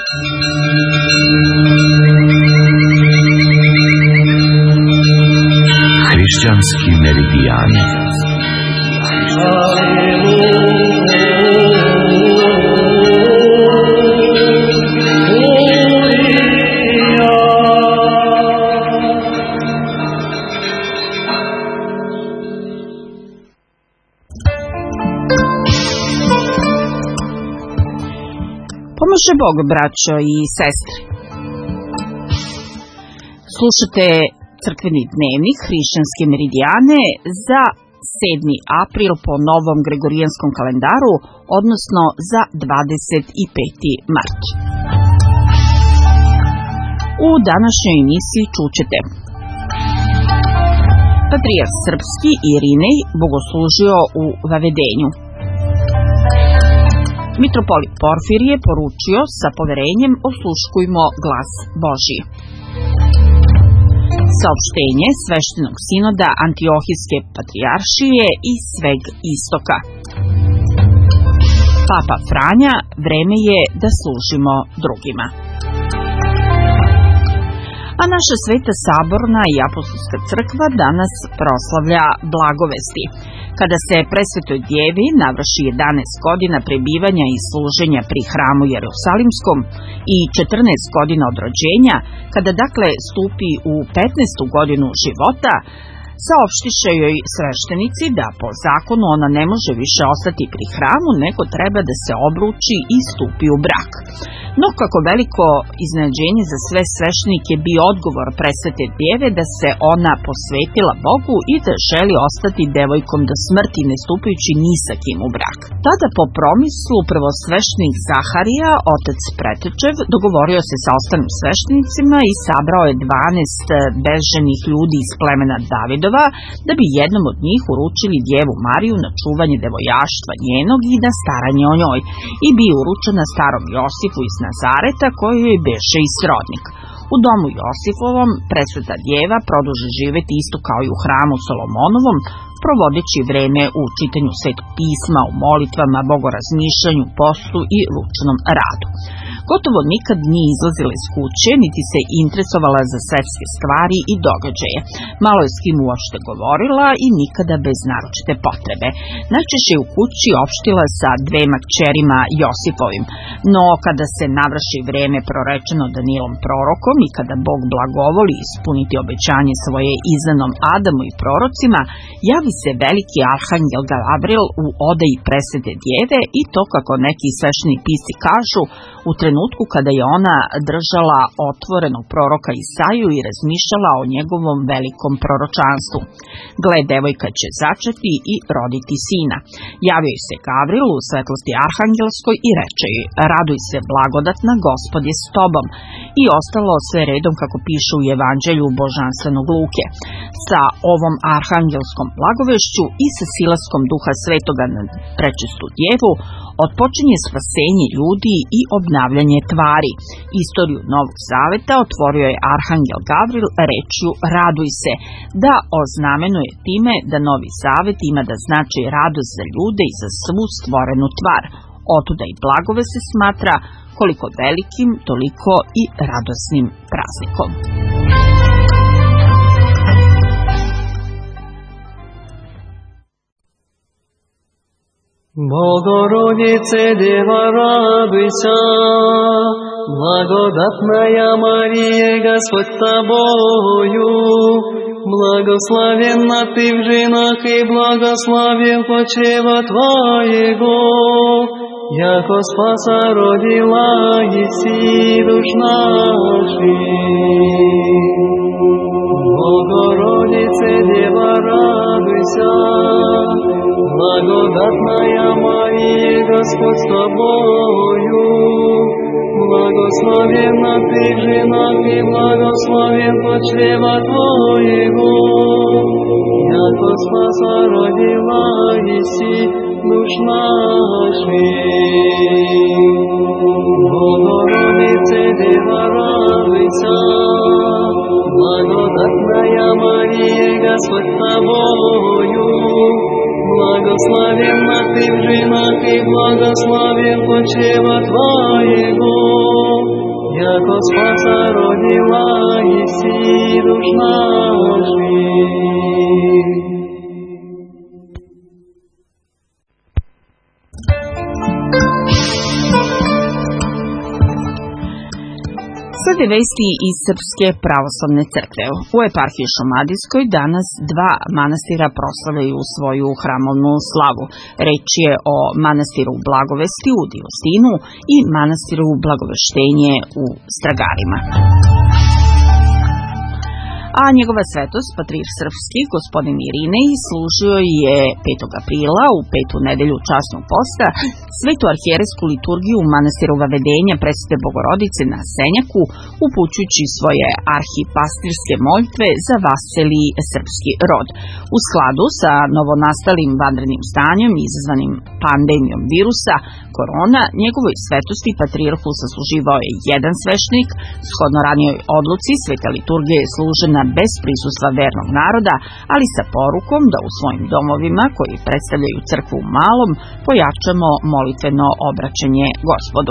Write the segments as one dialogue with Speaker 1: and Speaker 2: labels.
Speaker 1: Hrišćanski meridijani.
Speaker 2: Pomože Bog, braćo i sestre. Slušate crkveni dnevnik Hrišćanske meridijane za 7. april po novom gregorijanskom kalendaru, odnosno za 25. mart. U današnjoj emisiji čućete: Patrijarh srpski Irinej bogoslužio u Vavedenju. Mitropolit Porfirije poručio: sa poverenjem osluškujmo glas Božji. Saopštenje sveštenog sinoda Antiohijske patrijaršije i sveg istoka. Papa Franja: vreme je da služimo drugima. A naša Sveta Saborna i Apostolska crkva danas proslavlja Blagovesti, kada se Presvetoj Djevi navrši 11 godina prebivanja i služenja pri hramu Jerusalimskom i 14 godina od rođenja, kada dakle stupi u 15. godinu života, saopštiše joj sveštenici da po zakonu ona ne može više ostati pri hramu, nego treba da se obruči i stupi u brak. No kako veliko iznenađenje za sve sveštenike bio odgovor Presvete Djeve da se ona posvetila Bogu i da želi ostati devojkom do smrti, ne stupajući ni sa kim u brak. Tada po promislu prvosveštenik Zaharija, otac Pretečev, dogovorio se sa ostalim sveštenicima i sabrao je 12 bezženih ljudi iz plemena Davidova, da bi jednom od njih uručili Djevu Mariju na čuvanje devojaštva njenog i na staranje o njoj, i bio uručena starom Josifu iz Nazareta, koji joj beše i srodnik. U domu Josifovom Presveta Djeva produži živeti isto kao i u hramu Solomonovom, provodeći vreme u čitanju Svetog pisma, u molitvama, bogorazmišljanju, postu i ručnom radu. Gotovo nikad nije izlazila iz kuće, niti se interesovala za svetske stvari i događaje. Malo je s kim uopšte govorila i nikada bez naročite potrebe. Najčešće je u kući opštila sa 2 kćerima Josifovim, no kada se navrši vreme prorečeno Danilom prorokom i kada Bog blagovoli ispuniti obećanje svoje izdanom Adamu i prorocima, javi se veliki arhangel Gavril u odaji Presvete Djeve, i to, kako neki svešteni pisci kažu, u trenutku kada je ona držala otvorenog proroka Isaju i razmišljala o njegovom velikom proročanstvu. Gle, devojka će začeti i roditi sina. Javio joj se Gavril u svetlosti arhangelskoj i reče joj: raduj se blagodatna, Gospod je s tobom. I ostalo sve redom kako piše u Evanđelju božanstvenog Luke. Sa ovom arhangelskom blagovešću i sa silaskom Duha Svetoga na prečistu Djevu otpočinje spasenje ljudi i obnavljanje tvari. Istoriju Novog Zaveta otvorio je arhangel Gavril rečju: raduj se, da oznamenuje time da Novi Zavet ima da znači radost za ljude i za svu stvorenu tvar. Otuda i blagove se smatra koliko velikim, toliko i radosnim praznikom.
Speaker 3: Богородице, Дева, радуйся, благодатная Мария, Господь с тобою, благословенна ты в женах, и благословен почрева твоего, яко спаса родила еси душ наших. Богородице, Дева, радуйся, благодатная Мария, Господь с тобою, благословенна ты в женах, и благословен почрева твоего, яко спаса родила еси душ наших. Богородице, Дева, радуйся, благодатная Мария, Господь с тобою, благословенна ты в женах, и благословен почрева твоего, Спаса родила еси душ наших.
Speaker 2: Slede vesti iz Srpske pravoslavne crkve. U eparhiji Šumadijskoj danas dva manastira proslavljaju svoju hramovnu slavu. Reč je o manastiru Blagovesti u Diostinu i manastiru Blagoveštenje u Stragarima. A njegova svetost, patrijarh srpski, gospodin Irinej, služio je 5. aprila u petu nedelju časnog posta svetu arhijerejsku liturgiju manastira Vavedenja Presvete Bogorodice na Senjaku, upućujući svoje arhipastirske moljtve za vaseli srpski rod. U skladu sa novonastalim vanrednim stanjem izazvanim pandemijom virusa korona, njegovoj svetosti patrijarhu sasluživao je jedan sveštenik, shodno ranijoj odluci sveta liturgija je služena bez prisustva vernog naroda, ali sa porukom da u svojim domovima, koji predstavljaju crkvu u malom, pojačamo molitveno obraćanje Gospodu.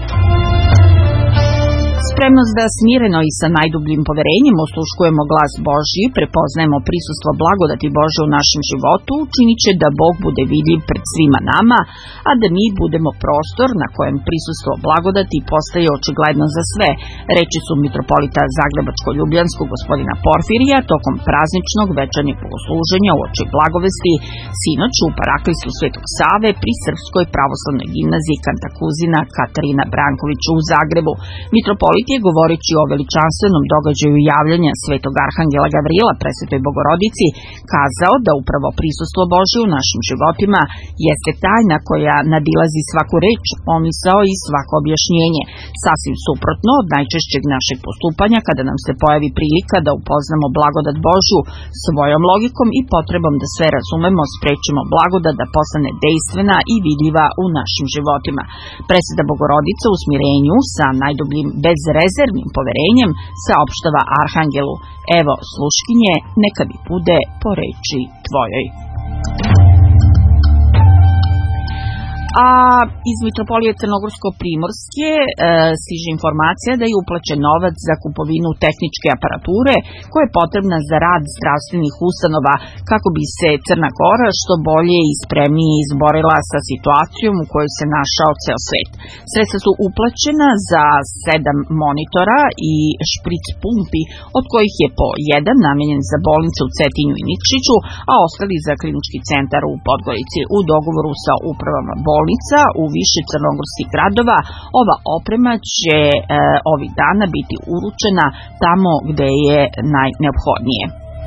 Speaker 2: Spremnost da smireno i sa najdubljim poverenjem osluškujemo glas Božji, prepoznajemo prisustvo blagodati Božje u našem životu, činit će da Bog bude vidljiv pred svima nama, a da mi budemo prostor na kojem prisustvo blagodati postaje očigledno za sve, reči su mitropolita Zagrebačko-Ljubljanskog gospodina Porfirija tokom prazničnog večernjeg bogosluženja uoči Blagovesti sinoć u paraklistu Svetog Save pri Srpskoj pravoslavnoj gimnaziji Kantakuzina Katarina Branković u Zagrebu. Mitropolit je, govoreći o veličanstvenom događaju javljanja svetog arhangela Gavrila Presvetoj Bogorodici, kazao da upravo prisustvo Božje u našim životima jeste tajna koja nadilazi svaku reč, pomisao i svako objašnjenje. Sasvim suprotno od najčešćeg našeg postupanja kada nam se pojavi prilika da upoznamo blagodat Božju, svojom logikom i potrebom da sve razumemo, sprečimo blagodat da postane dejstvena i vidljiva u našim životima. Presveta Bogorodica u smirenju sa najdubljim bezrezervnim poverenjem saopštava arhangelu: evo sluškinje, neka mi bude po reči tvojoj. A iz Mitropolije Crnogorsko-Primorske stiže informacija da je uplaćen novac za kupovinu tehničke aparature koja je potrebna za rad zdravstvenih ustanova kako bi se Crna Gora što bolje i spremnije izborila sa situacijom u kojoj se našao ceo svet. Sredstva su uplaćena za 7 monitora i špric pumpi, od kojih je po jedan namenjen za bolnice u Cetinju i Nikšiću, a ostali za klinički centar u Podgorici. U dogovoru sa upravama bolnica u više crnogorskih gradova ova oprema će ovih dana biti uručena tamo gde je najneophodnije.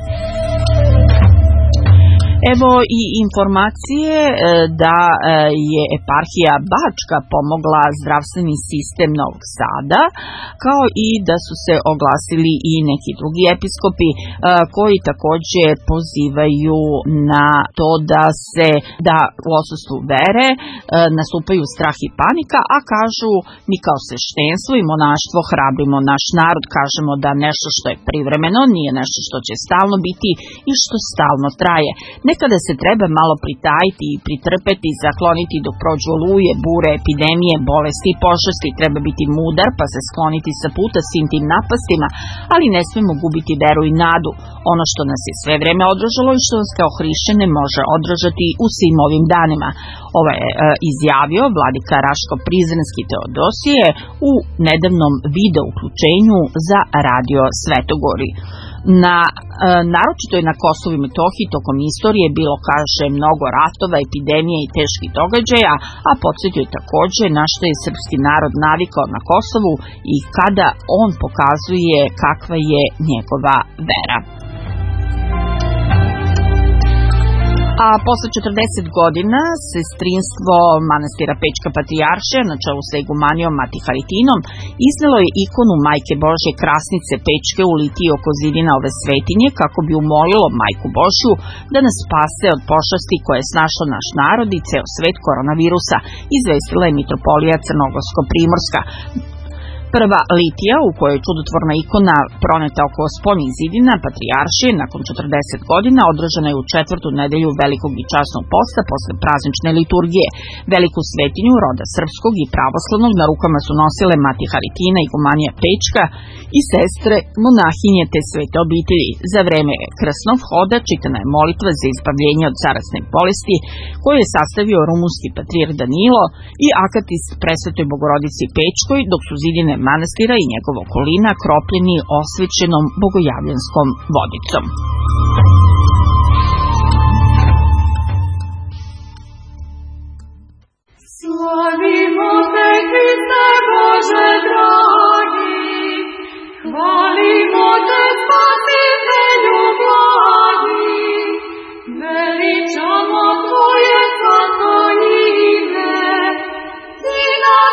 Speaker 2: Evo i informacije da je eparhija Bačka pomogla zdravstveni sistem Novog Sada, kao i da su se oglasili i neki drugi episkopi koji takođe pozivaju na to da u odsustvu vere nastupaju strah i panika, a kažu mi kao sveštenstvo i monaštvo hrabrimo naš narod, kažemo da nešto što je privremeno nije nešto što će stalno biti i što stalno traje. Nekada se treba malo pritajiti i pritrpeti, zakloniti dok prođu oluje, bure, epidemije, bolesti i pošasti. Treba biti mudar pa se skloniti sa puta svim tim napastima, ali ne smemo gubiti veru i nadu. Ono što nas je sve vreme održalo i što nas kao hrišćane može održati u svim ovim danima. Ovo je izjavio vladika Raško-Prizrenski Teodosije u nedavnom video uključenju za Radio Svetogori. Naročito je na Kosovu i Metohiji tokom istorije bilo, kaže, mnogo ratova, epidemije i teških događaja, a podsjetio je takođe na što je srpski narod navikao na Kosovu i kada on pokazuje kakva je njegova vera. A posle 40 godina sestrinstvo manastira Pečka Patrijaršija na čelu sa igumanijom Mati Haritinom iznelo je ikonu Majke Božje Krasnice Pečke u litiji oko zidina ove svetinje kako bi umolilo Majku Božju da nas spase od pošasti koje je snašla naš narod i ceo svet koronavirusa, izvestila je mitropolija Crnogorsko-Primorska. Prva litija, u kojoj je čudotvorna ikona proneta oko spoljnih zidina patrijaršije nakon 40 godina, održana je u 4. nedelju velikog i časnog posta posle praznične liturgije. Veliku svetinju roda srpskog i pravoslavnog na rukama su nosile mati Haritina, igumanija Pečka i sestre monahinje te svete obitelji. Za vreme krsnog hoda čitana je molitva za izbavljenje od zarazne bolesti koju je sastavio rumunski patrijarh Danilo i akatist presvetoj Bogorodici Pečkoj, dok su zidine manastira i njegova okolina kropljeni osvećenom bogojavljanskom vodicom.
Speaker 4: Slavimo te, Hriste Bože dragi, hvalimo te, Spasitelju blagi, veličamo tvoje svato ime, ti nas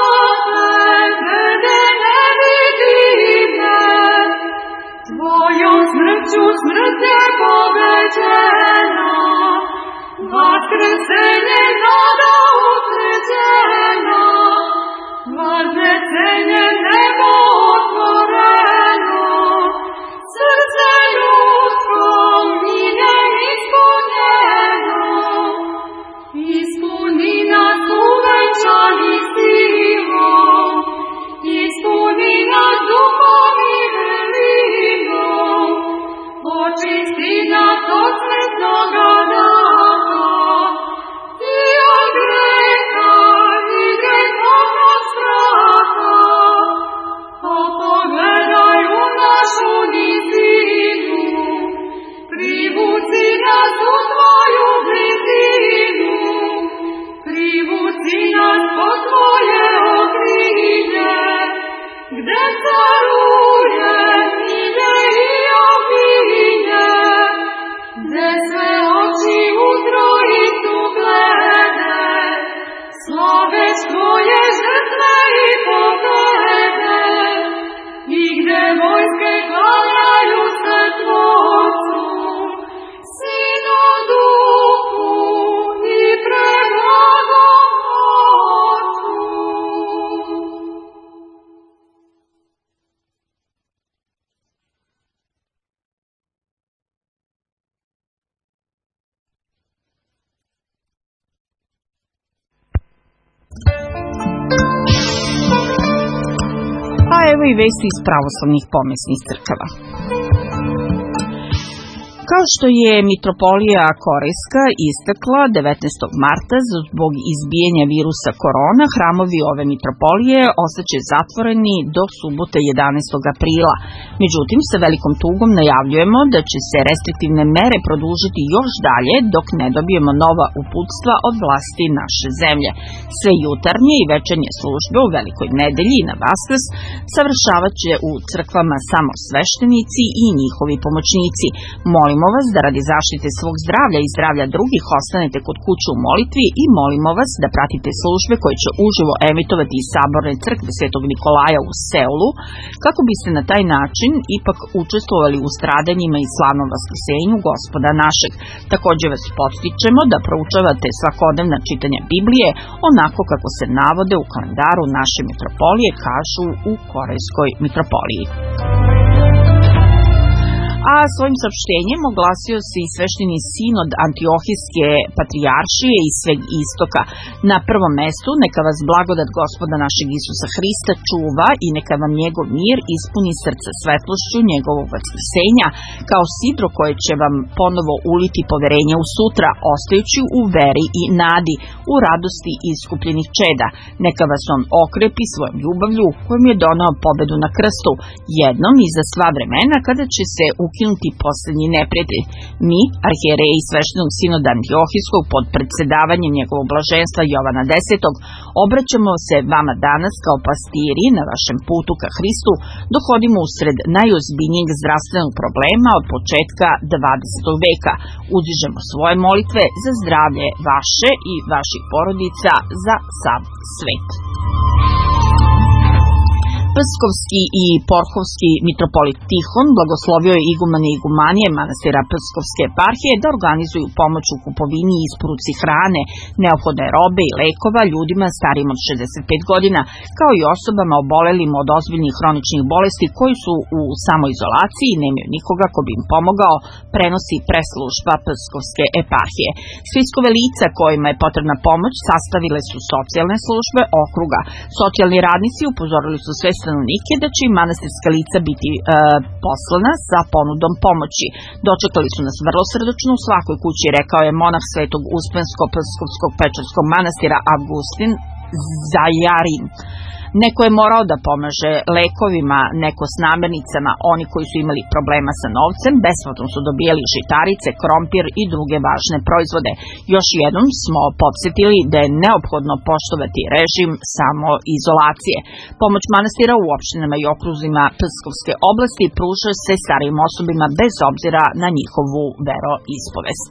Speaker 4: tvojom smrću smrt je pobeđena, vaskrsenje nada utvrđena, varnecenje nebo otvoreno, srce ljudsko miljem ispunjeno, ispuni nas uvenčani silom, ispuni nas duhom i velinom, očisti nas od sretnoga daha, i od greha i grehovnog straha, a pogledaj u našu nizinu, privuci nas u tvoju blizinu, privuci nas po tvoje okrilje, gde caruje milje i obilje, gde sve oči u trojicu glede, slaveš tvoje žrtve i pobede, i gde vojske klanjaju se Tvorcu, Sinu, Duhu i preblagom Otcu.
Speaker 2: A evo i vesti iz pravoslavnih pomesnih crkava. Kao što je mitropolija Korejska istakla 19. marta zbog izbijanja virusa korona, hramovi ove mitropolije ostaće zatvoreni do subote 11. aprila. Međutim, sa velikom tugom najavljujemo da će se restriktivne mere produžiti još dalje dok ne dobijemo nova uputstva od vlasti naše zemlje. Sve jutarnje i večernje službe u Velikoj nedelji i na Vaskrs savršavat će u crkvama samo sveštenici i njihovi pomoćnici. Molimo vas da radi zaštite svog zdravlja i zdravlja drugih ostanete kod kuće u molitvi i molimo vas da pratite službe koje će uživo emitovati iz Saborne crkve Svetog Nikolaja u Seulu, kako biste na taj način ipak učestvovali u stradanjima i slavnom vaskrsenju Gospoda našeg. Također vas podstičemo da proučavate svakodnevna čitanja Biblije onako kako se navode u kalendaru naše mitropolije, kažu u Korejskoj mitropoliji. A svojim saopštenjem oglasio se i svešteni sinod Antiohijske patrijaršije iz sveg istoka. Na prvom mestu neka vas blagodat Gospoda našeg Isusa Hrista čuva i neka vam njegov mir ispuni srca svetlošću njegovog vaskrsenja, kao sidro koje će vam ponovo uliti poverenje u sutra, ostajući u veri i nadi, u radosti iskupljenih čeda. Neka vas on okrepi svojom ljubavlju kojom je donao pobedu na krstu, jednom i za sva vremena kada će se ukinuti poslednji neprijatelj. Mi, arhijereji sveštenog sinoda Antiohijskog pod predsedavanjem njegovog blaženstva Jovana X, obraćamo se vama danas kao pastiri na vašem putu ka Hristu, dok hodimo usred najozbiljnijeg zdravstvenog problema od početka 20. veka. Uzdižemo svoje molitve za zdravlje vaše i vaših porodica, za sav svet. Pskovski i Porhovski mitropolit Tihon blagoslovio je igumane i igumanije manastira Pskovske eparhije da organizuju pomoć u kupovini i isporuci hrane, neophodne robe i lekova ljudima starijim od 65 godina, kao i osobama obolelim od ozbiljnih hroničnih bolesti koji su u samoizolaciji i nemaju nikoga ko bi im pomogao, prenosi preslužba Pskovske eparhije. Spiskove lica kojima je potrebna pomoć sastavile su socijalne službe okruga. Socijalni radnici upozorili su sve stanovnike da će im manastirska lica biti poslana sa ponudom pomoći. Dočekali su nas vrlo srdačno u svakoj kući, rekao je monah Svetog Uspensko-Pskovskog pečarskog manastira Avgustin Zajarin. Neko je morao da pomaže lekovima, neko s namirnicama, oni koji su imali problema sa novcem, besplatno su dobijali žitarice, krompir i druge važne proizvode. Još jednom smo podsjetili da je neophodno poštovati režim samoizolacije. Pomoć manastira u opštinama i okruzima Pskovske oblasti pruža se starijim osobima bez obzira na njihovu veroispovest.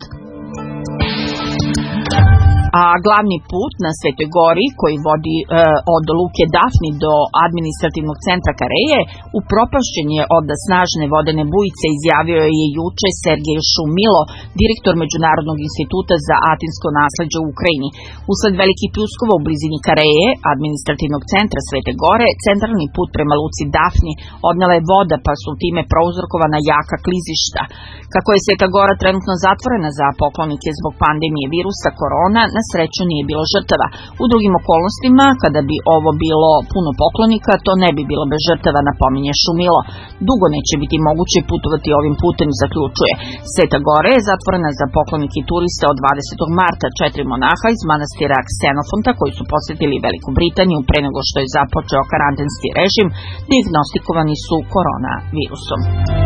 Speaker 2: A glavni put na Svetoj gori koji vodi od luke Dafni do administrativnog centra Kareje upropašćen je od snažne vodene bujice, izjavio je juče Sergej Šumilo, direktor Međunarodnog instituta za atinsko nasleđe u Ukrajini. Usled velikih pljuskova u blizini Kareje, administrativnog centra Svete gore, centralni put prema luci Dafni odnela je voda, pa su time prouzrokovana jaka klizišta. Kako je Sveta gora trenutno zatvorena za poklonike zbog pandemije virusa korona, na sreću nije bilo žrtava. U drugim okolnostima, kada bi ovo bilo puno poklonika, to ne bi bilo bez žrtava, napominje Šumilo. Dugo neće biti moguće putovati ovim putem, zaključuje. Sveta gora je zatvorena za poklonike i turiste od 20. marta. 4 monaha iz manastira Ksenofonta koji su posjetili Veliku Britaniju pre nego što je započeo karantenski režim, dijagnostikovani su koronavirusom.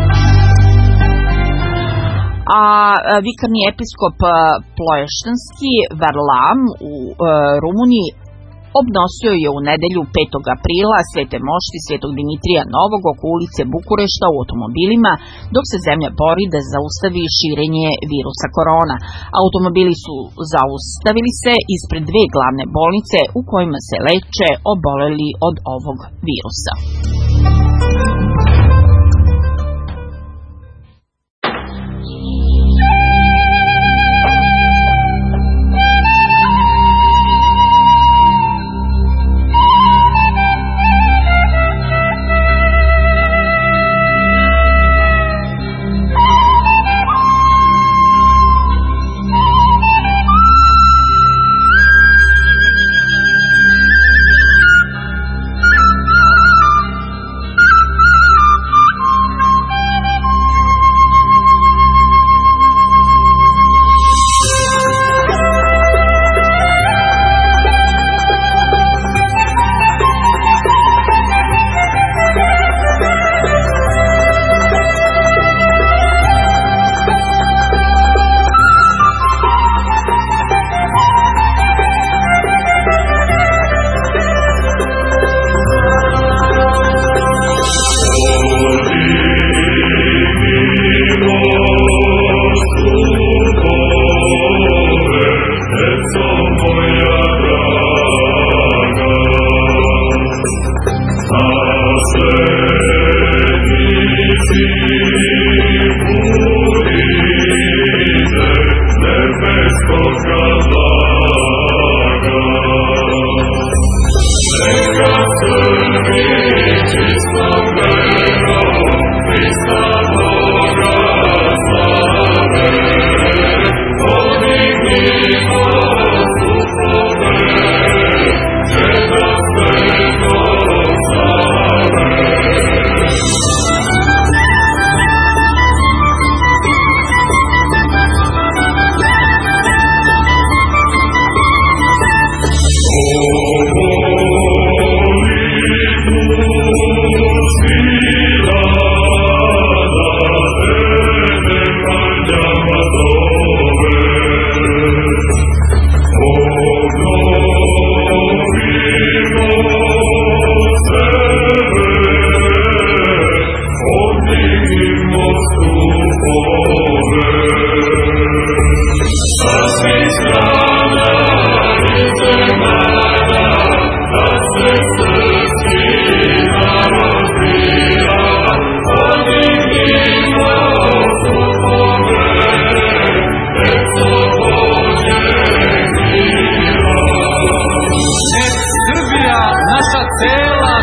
Speaker 2: A vikarni episkop Ploještanski Varlam u Rumuniji obnosio je u nedelju 5. aprila svete mošti Svetog Dimitrija Novog oko ulice Bukurešta u automobilima, dok se zemlja bori da zaustavi širenje virusa korona. Automobili su zaustavili se ispred 2 glavne bolnice u kojima se leče oboleli od ovog virusa.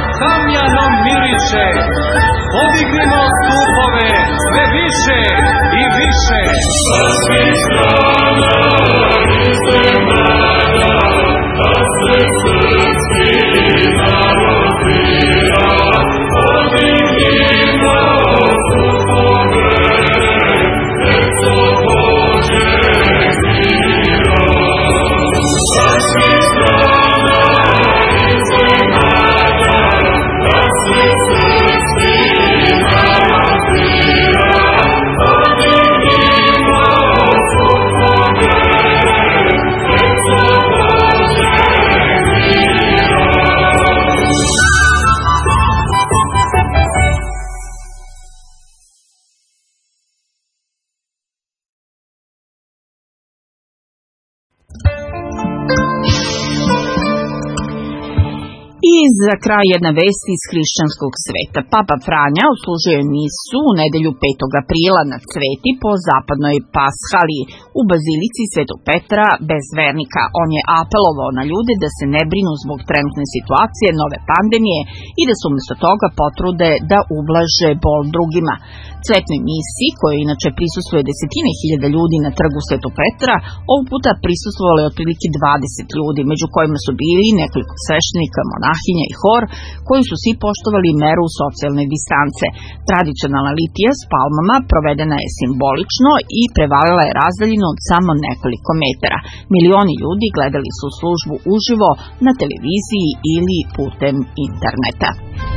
Speaker 5: tamjanom miriše. Podignimo stupove sve više i više. Sa svih strana iznenada, da se srpski narod bira. Podignimo stupove, deco Božeg mira. Sa svih strana iznenada, da se srpski narod bira. Podignimo stupove, deco Božeg mira.
Speaker 2: I za kraj jedna vest iz hrišćanskog sveta. Papa Franja odslužio je misu u nedelju 5. aprila na Cveti po zapadnoj Pashaliji u bazilici Svetog Petra bez vernika. On je apelovao na ljude da se ne brinu zbog trenutne situacije, nove pandemije i da se umjesto toga potrude da ublaže bol drugima. Cvetnoj misiji, kojoj inače prisustvuje desetine hiljada ljudi na trgu Svetog Petra, ovog puta prisustvovalo je otprilike 20 ljudi, među kojima su bili nekoliko sveštenika, monahinja i hor, koji su svi poštovali meru socijalne distance. Tradicionalna litija s palmama provedena je simbolično i prevalila je razdaljinu od samo nekoliko metara. Milioni ljudi gledali su službu uživo na televiziji ili putem interneta.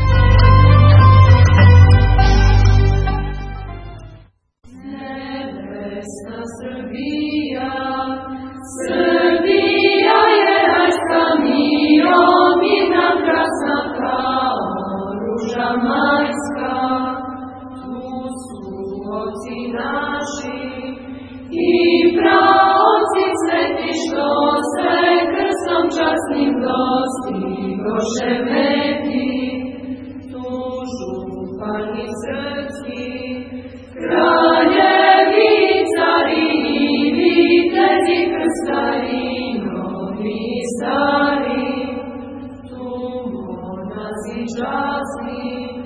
Speaker 4: Srbija je rajska mirom i nakrasna kao ruža majska. Tu su oci naši i praoci sveti što se krstom časnim dostigoše meti. Tu župani srpski, kraljevi, cari i vitezi, krstari, novi i stari. Tu monaci časni,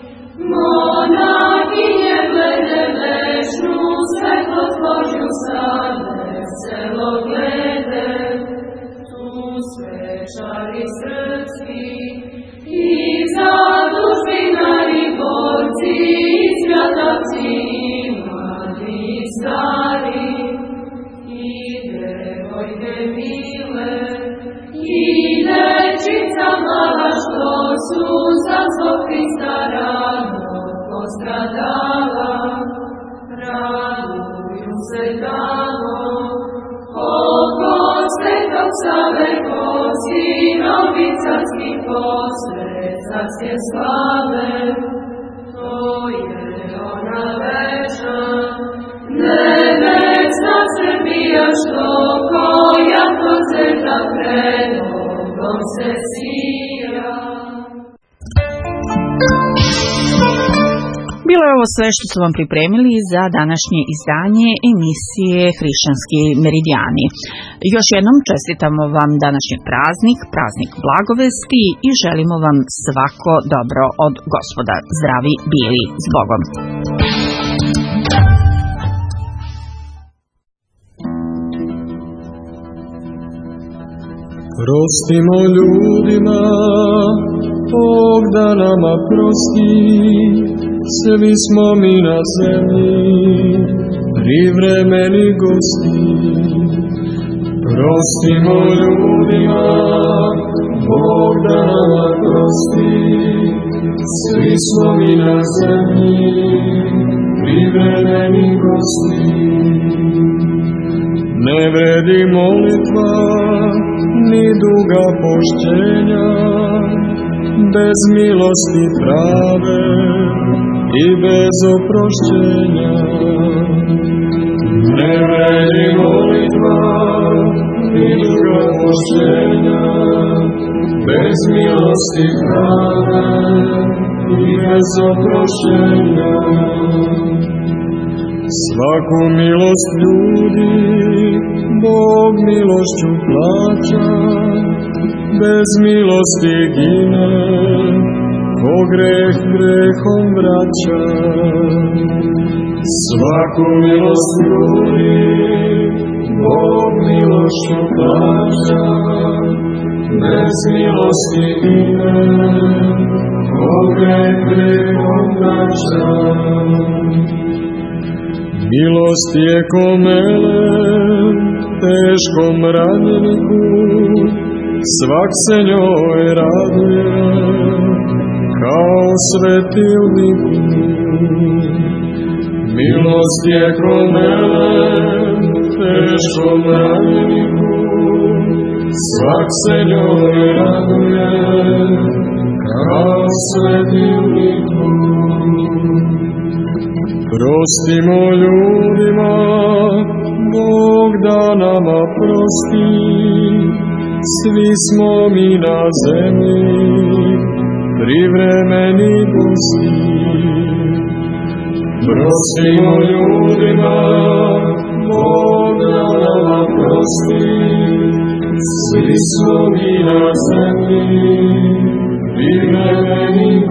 Speaker 4: monahinje glede večnu, svetlotvožju sade, selo glede. Tu svečari srpski i zadužbinari borci, i svjatavci, i mladi i stari. I devojke mile, i dečica mala što su za svog Hrista rano postradala. Raduju se tamo, oko Svetog Save ko sinovi carski posred carske slave. To je ona večna, nebesna Srbija što koja prozeta pred Bogom se sija.
Speaker 2: Bilo je ovo sve što su vam pripremili za današnje izdanje emisije Hrišćanski meridijani. Još jednom čestitamo vam današnji praznik, praznik Blagovesti i želimo vam svako dobro od Gospoda. Zdravi bili, s Bogom.
Speaker 3: Prostimo ljudima, Bog da nama prosti, svi smo mi na zemlji, privremeni gosti. Prostimo ljudima, Bog da nama prosti, svi smo mi na zemlji, privremeni gosti. Ne vredi molitva, ni duga pošćenja, bez milosti prave i bez oprošćenja. Ne vredi molitva, ni duga pošćenja, bez milosti prave i bez oprošćenja. Svaku milost ljudi Bog milošću plaća, bez milosti gine greh grehom vraća, svaku milost ljudi, Bog milošću plaća, bez milosti ide, ko greh grehom vraća. Milost je ko melem, teškom ranjeniku, svak se njoj raduje, kao svetilniku. Milost je ko melem, teškom ranjeniku, svak se njoj raduje, kao svetilniku. Prostimo ljudima, Bog da nama prosti, svi smo mi na zemlji, privremeni gosti. Prostimo ljudima, Bog da nama prosti, svi smo mi na zemlji, privremeni